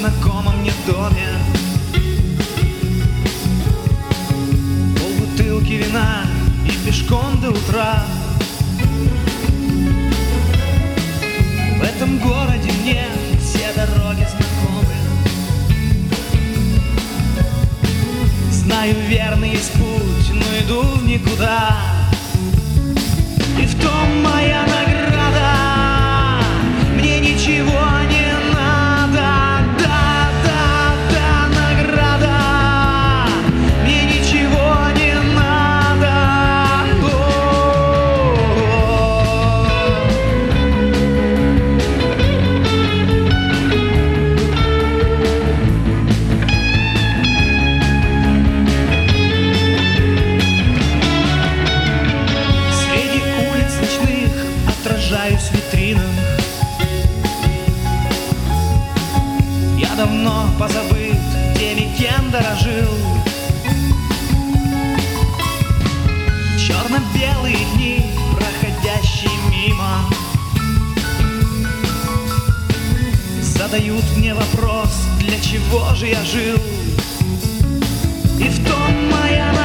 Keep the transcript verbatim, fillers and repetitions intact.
знакомом мне доме. Полбутылки вина и пешком до утра. В этом городе мне все дороги знакомы. Знаю, верный есть путь, но иду в никуда. И в том моя награда. Мне ничего не надо. Да, да, да, награда. Мне ничего не надо. Среди улиц ночных отражаюсь в витринах. Я давно позабыт теми, кем дорожил. Черно-белые дни, проходящие мимо, задают мне вопрос, для чего же я жил. И в том моя